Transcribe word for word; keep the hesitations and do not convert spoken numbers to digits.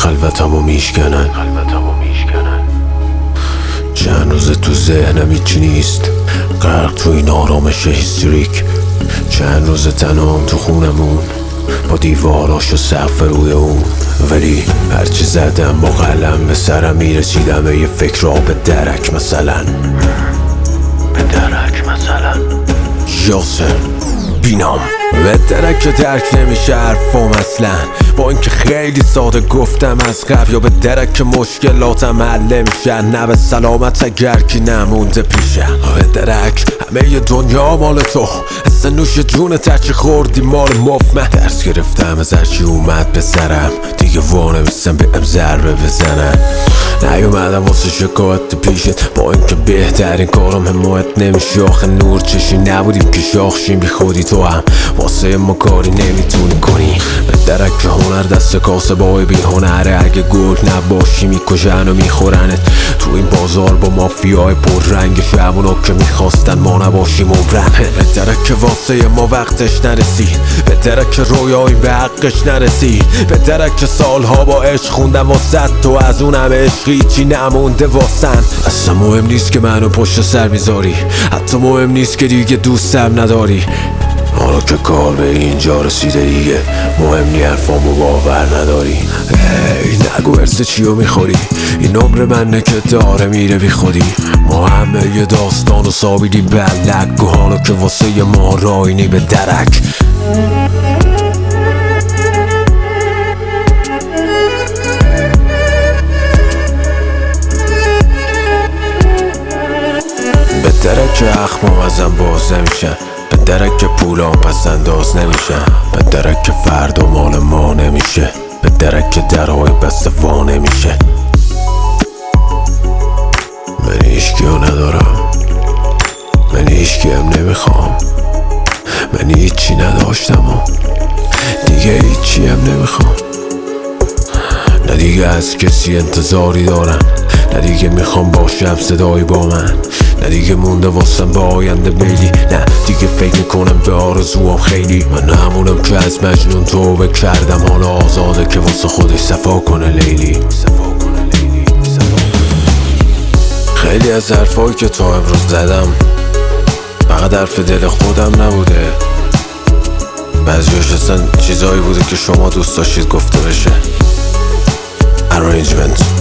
خلوتمو میشکنن چند روز تو ذهنم هیچی نیست، غرق تو این آرامش هیستریک. چند روز تنهام تو خونمون با دیواراش و سقف روی اون، ولی هرچی زدم با قلم به سرم میرسیدم یه فکر را به درک مثلا به درک مثلا یاسر بینام به درک درک نمیشه حرفام اصلا، با اینکه خیلی ساده گفتم از قبل. یا به درک مشکلاتم حل نمیشن، نه به سلامت اگر کی نمونده پیشه. به درک همه ی دنیا مال تو، اصلا نوش جون ترچی خوردی مال مفمه. درس گرفتم از هرچی اومد به سرم، دیگه وانمیستم به ام ضربه بزنن. نیومدم واسه شکایت پیشت، با اینکه بهترین کارم حمایت نمیشه. آخه نور چشی نبودیم که شاخشیم، بی خودی تو هم واسه ما کاری نمیتونی کنی. به درک هنر دست کاسه بای بی هنره، اگه گرگ نباشی میکشن و میخورنت. تو این بازار با مافیای پر رنگ شبونا که میخواستن ما نباشیم عمرن. به درک واسه ما وقتش نرسید، به درک رویایی به حقش نرسید. به درک سالها با عشق خوندم واسه تو، از اون همه عشقی چی نمونده واسن. اصلا مهم نیست که منو پشت سر میذاری، حتی مهم نیست که دیگه دوستم نداری. حالا که کار به اینجا رسیده دیگه مهم نی حرفامو باور نداری. ای نگو ارز چیو میخوری، این عمر منه که داره میره بی خودی. ما همه یه داستانو سابیدیم بلک، و حالا که واسه ما راینی به درک. به درک اخمام ازم باز نمیشن، به درک که پولام پس انداز نمیشن. به درک که فردا مال ما نمیشه، به درک که درهای بسته وا نمیشه. من هیچکیو ندارم، من هیچکی هم نمیخوام. من هیچی نداشتم و دیگه هیچی هم نمیخوام. نه دیگه از کسی انتظاری دارم، نه دیگه میخوام باشم صدایی با من. نه دیگه مونده واسم به آینده بیلی، نه دیگه فکر میکنم به آرزوام خیلی. من همونم که از مجنون توبه کردم، حالا آزاده که واسه خودش صفا کنه لیلی. خیلی از حرفایی که تا امروز زدم فقط حرف دل خودم نبوده، بعضیاش اصلا چیزایی بوده که شما دوست داشتید گفته بشه. Arrangement